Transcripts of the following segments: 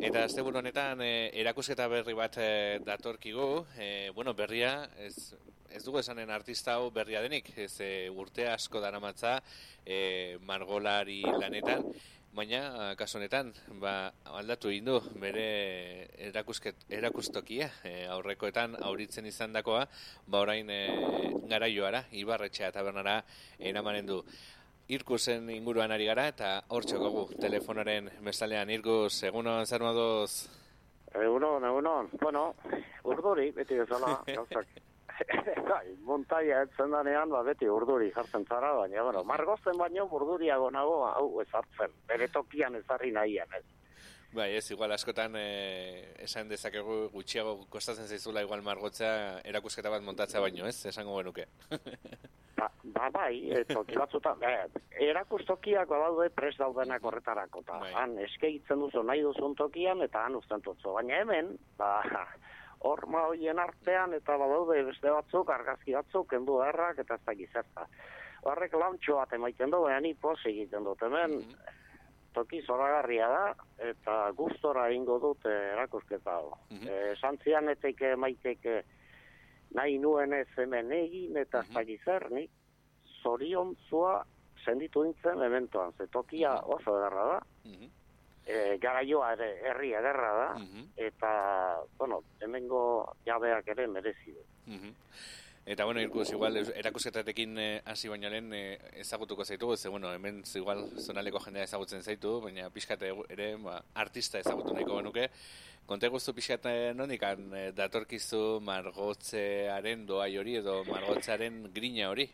Eta asteburu honetan erakusketa berri bat datorkigu, berria, ez dugu esanen artista hau berria denik, urte asko daramatza margolari lanetan, baina kasu honetan aldatu egin du bere erakustokia, aurrekoetan auritzen izandakoa, orain garaioara, Ibarretxea tabernara eramanen du. Irkusen inguruan ari gara eta hor txokogu telefonaren bestalean. Irkus, egunon, zer moduz? Egunon. Bueno, urduri, beti bezala, gauzak. Montaia etzen danean, beti urduri jartzen zara, baina, margozen baino urduriago nago, hau ezartzen, bere tokian ezarri nahian, ez. Bai, ez, igual askotan esan dezakegu gutxiago kostatzen zaizula igual margotzea erakusketa bat montatzea baino, ez? Esango genuke. Bai, toki batzutan, erakustokiak badaude prest daudenak horretarako, eta han eskeitzen duzu nahi duzun tokian, eta han uzten tutzu. Baina hemen, horma hoien artean, eta badaude beste batzuk, argazki batzuk, kendu errak, eta ez da gizerta. Horrek lantxo bat emaiten du, baina ni pos egiten dut hemen, toki zoragarria da, eta gustora ingo dut erakusketa hau. Santzian eteke maiteke nahi nuen ez hemen egin, eta ez da gizer, nik zoriontzua senditu nintzen mementoan, ze tokia oso ederra da, garaioa ere herri ederra da, eta, hemengo jabeak ere merezi du. Eta, Irkus, igual, erakusketatekin hasi baino lehen ezagutuko zaitu, hemen igual zonaleko jendea ezagutzen zaitu, baina pixkat ere artista ezagutu nahiko genuke. Konta guztu pixkat nonikan datorkizu margotzearen doai hori edo margotzearen grina hori?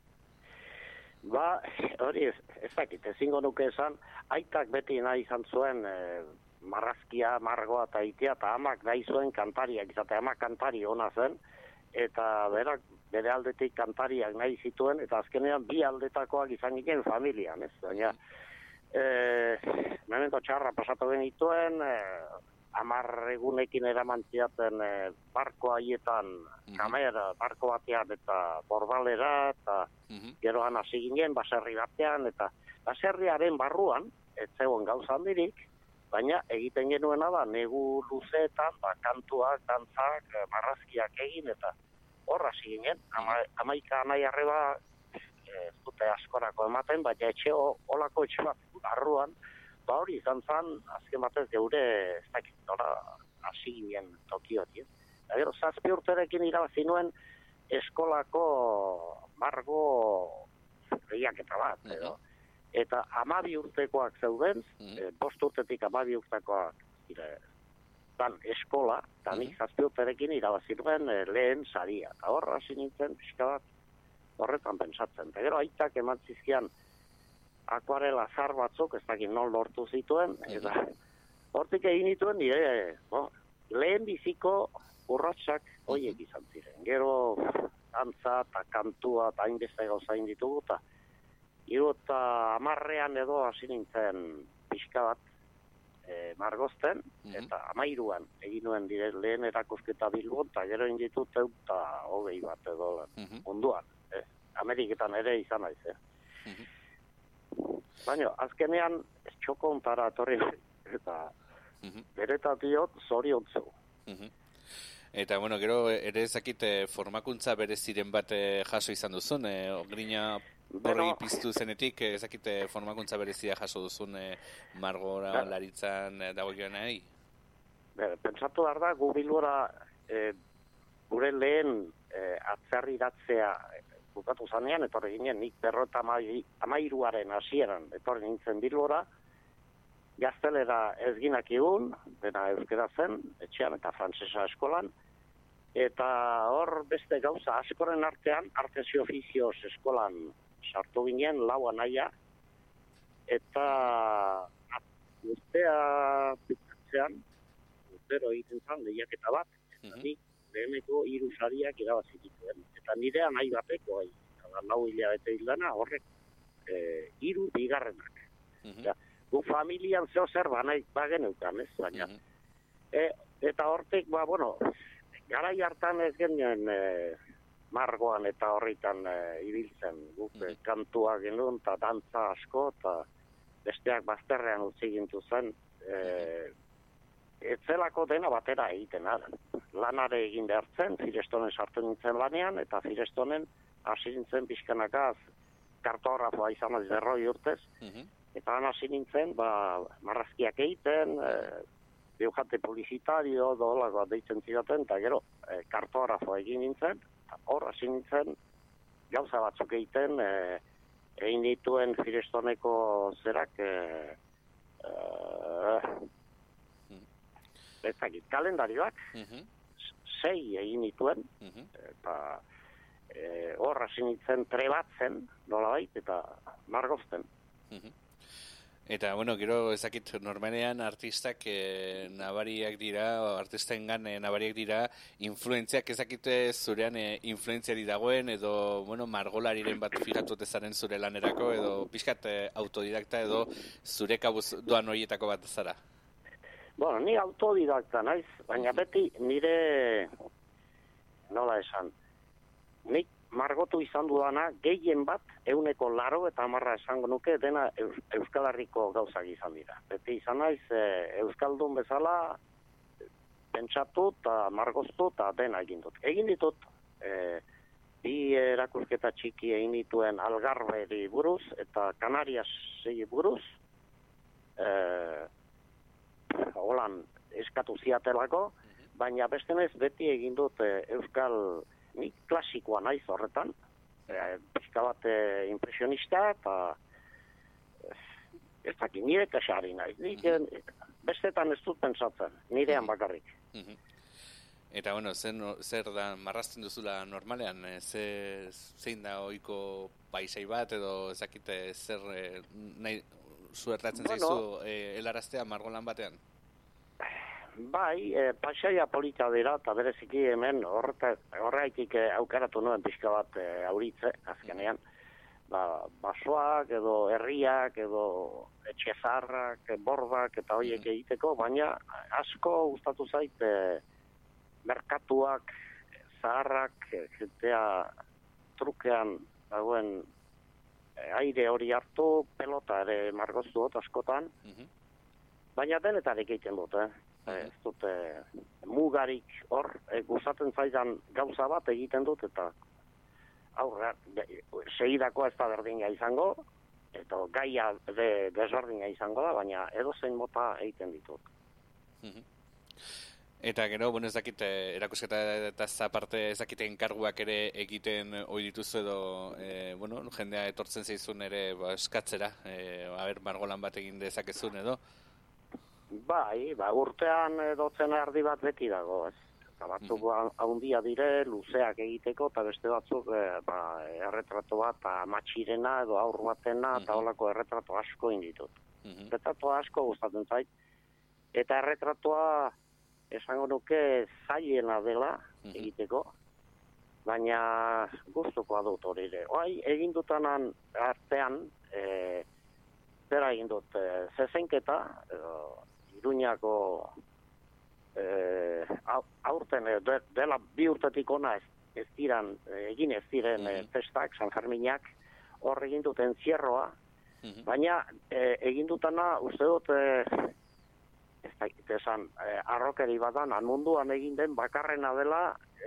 Hori ez dakit, ezingo nuke esan, aitak beti nahi izan zuen marrazkia, margoa eta itea, eta amak nahi zuen kantariak, izate amak kantari ona zen, eta berak bere aldetik kantariak nahi zituen, eta azkenean bi aldetakoak izan ginen familian, ez? Baina, memento txarra pasatu genituen, 10 egunekin eramantziaten barko haietan, kamera, barko batean eta bordalera, eta geroan hasi ginen, baserri batean, eta baserriaren barruan, ez zegoen gauza handirik, baina egiten genuena da, negu luzeetan, kantuak, dantzak, marrazkiak egin, eta horra hasi ginen, 11 nahi arreba, ez dute askorako ematen, baina etxe olako etxe bat barruan, hori izan zen, azken batez geure, ez dakit, hasi ginen toki hori. Gero, 7 urterekin irabazi nuen eskolako margo lehiaketa bat, edo. Eta 12 urtekoak zeuden, 5 urtetik 12 urtekoak dan eskola, eta nik 7 urterekin irabazi nuen lehen saria. Eta horra hasi nintzen, pixka bat, horretan pentsatzen. Eta gero, aitak eman zizkian akuarela zar batzuk, ez dakit non lortu zituen, eta hortik egin dituen nire, lehen biziko urratsak horiek izan ziren. Gero, dantza eta kantua eta hainbeste gauza egin ditugu, eta 10 edo hasi nintzen pixka bat margozten, eta 13an egin nuen dire lehen erakusketa Bilbon, eta gero egin ditut eta 20 bat edo munduan. Ameriketan ere izan naiz, Baina, azkenean, txoko ontara atorri, eta beretatiot zoriontzu. Eta, gero, ere ezakit formakuntza bereziren bat jaso izan duzun, grina horri piztu zenetik, ezakit formakuntza berezia jaso duzun margora laritzan dagoen nahi? Pentsatu behar da, gu Bilbora gure lehen atzerriratzea bukatu zanean, etorri ginen, nik 53aren hasieran etorri nintzen Bilbora, gaztelera ez ginakigun, dena euskera zen, etxean eta frantsesa eskolan, eta hor beste gauza askoren artean, artes y oficios eskolan sartu ginen, 4 anaia, eta urtea bukatzean, urtero egiten zen lehiaketa bat, eta nik leheneko 3 sariak irabazi dituen. Eta nire nahi bateko, 4 hilabete hildana, horrek 3 bigarrenak. Gu familian zeo zer bageneukan, ez? Baina. Eta hortik, garai hartan ez genuen margoan eta horritan ibiltzen. Guk kantua genuen, eta dantza asko, eta besteak bazterrean utzi gintu zen, horretarako dena batera egiten, lanare egin behar zen, Firestonen sartu nintzen lanean, eta Firestonen hasi nintzen pixkanakaz kartografoa izan az 40 urtez, eta hasi nintzen, marrazkiak egiten, diujante publizitario, dolako deitzen zidaten, eta gero, kartografoa egin nintzen, hor hasi nintzen, gauza batzuk egiten, egin dituen Firestoneko zerak, ezakit, kalendarioak, 6 egin dituen, eta hor hasi nintzen trebatzen, nolabait, eta margozten. Eta, bueno, gero ezakit, normalean artistak nabariak dira, artistengan nabariak dira, influentziak ezakite zurean influentziari dagoen, edo, bueno, margolariren bat fijatu ezaren zure lanerako, edo pixkat autodidakta, edo zure kabuz doan horietako bat zara? Bueno, ni autodidakta naiz, baina beti nire, nola esan, nik margotu izan dudana gehien bat 80% esango nuke dena Euskal Herriko gauzak izan dira. Beti izan naiz Euskaldun bezala pentsatu eta margoztu eta dena egin dut. Egin ditut bi erakusketa txiki egin dituen Algarveri buruz eta Kanariasi buruz holan eskatu ziatelako, baina bestenez beti egin dut Euskal nik klasikoa naiz horretan, pixka bat impresionista, eta ez dakit, nire kaxari naiz. Nik bestetan ez dut pentsatzen, nirean bakarrik. Eta, bueno, zer da marrazten duzula normalean? Zein da ohiko paisai bat, edo ezakite zer nahi zuertatzen zaizu helaraztea margolan batean? Bai, paisaia polita dira, eta bereziki hemen horreitik aukeratu nuen pixka bat auritze, azkenean. Basoak, edo herriak, edo etxezarrak, bordak, eta horiek egiteko, baina asko gustatu zait merkatuak, zaharrak, jentea trukean dagoen aire hori hartu, pelota ere margoztu dut askotan, baina denetarik egiten dut, ez dut mugarik hor, gustatzen zaidan gauza bat egiten dut, eta aurra, segidakoa ez da berdina izango, eta gaia desberdina izango da, baina edozein mota egiten ditut. Eta gero, bueno, ez dakit, erakusketa eta aparte ez dakite enkarguak ere egiten ohi dituzu edo, bueno, jendea etortzen zaizun ere eskatzera, margolan bat egin dezakezun edo? Bai, urtean dotzen erdi bat beti dago, ez. Eta batzuk haundia dire, luzeak egiteko, eta beste batzuk erretrato bat, matxirena edo aur batena, eta holako erretrato asko inditut. Erretrato asko gustatzen zait. Eta erretratoa esango nuke zailena dela egiteko, baina gustukoa dut hori ere. Egin dutanan artean, zera egin dut, zezenketa, Iruñako aurten dela 2 urtetik ona egin ez diren festak, San Ferminak, hor egin dut entzierroa, baina egin dutana uste dut esan arrokeri badan, munduan egin den bakarrena dela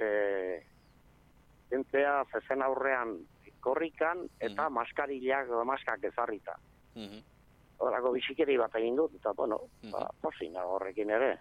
entzea zezen aurrean korrikan eta maskak ezarrita. Horako bizikeri bat egin dut, eta, bueno, posina horrekin ere.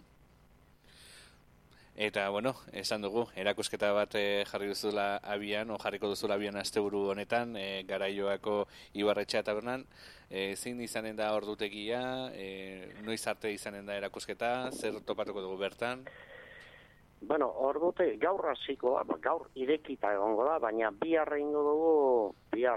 Eta, bueno, esan dugu, erakusketa bat jarriko duzula abian asteburu honetan, Garaioako Ibarretxea tabernan, zein izanen da ordutegia, noiz arte izanen da erakusketa, zer topatuko dugu bertan? Bueno, gaur hasiko, gaur irekita egongo da, baina bihar egingo dugu,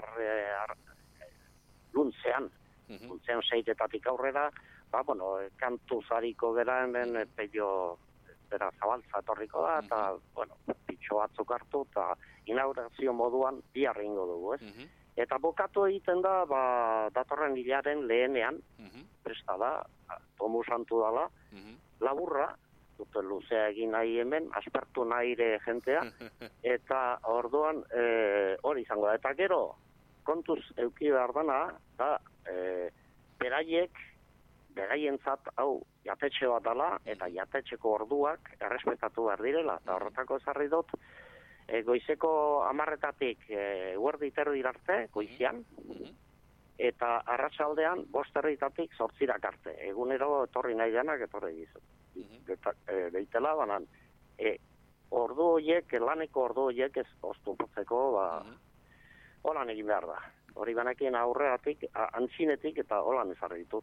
luntzean, Luntzean 6-etatik aurrera, kantu zariko geran, peio zabaltza etorriko da, eta, pitxo batzuk hartu, eta inaugurazio moduan bihar egingo dugu, ez? Eta bokatu egiten da, datorren hilaren lehenean, presta da, tomu santu dala, laburra, dute luzea egin nahi hemen, aspertu nahi ere jentea, eta orduan hori izango da. Eta gero, kontuz euki behar dana, da, beraientzat, jatetxe bat dela, eta jatetxeko orduak errespetatu behar direla, eta horretako ezarri dut, goizeko 10:00-tatik eguerdi terdi arte, goizian, eta arratsaldean 5:00-tatik 8:00 arte. Egunero etorri nahi denak etorri dizu. Deitela, banan, ordu horiek, laneko ordu horiek ez oztopatzeko, holan egin behar da. Hori banakien aurreatik, antzinetik eta holan ezarri ditut.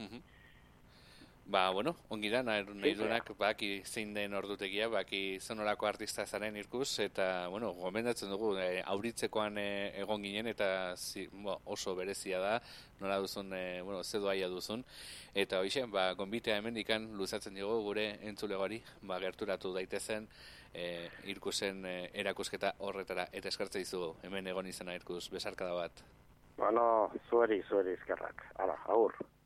Bueno, ongi da, nahi duenak baki zein den ordutegia, baki zonolako artista zaren Irkus, eta, gomendatzen dugu, auritzekoan egon ginen, eta oso berezia da, nola duzun, zedoaia duzun, eta hoxe, gonbitea hemen dikan luzatzen dugu gure entzulegori, gerturatu daitezen, Irkusen erakusketa horretara, eta eskartze dizugu, hemen egon izena Irkus, besarkada bat. Zueri eskerrak, agur.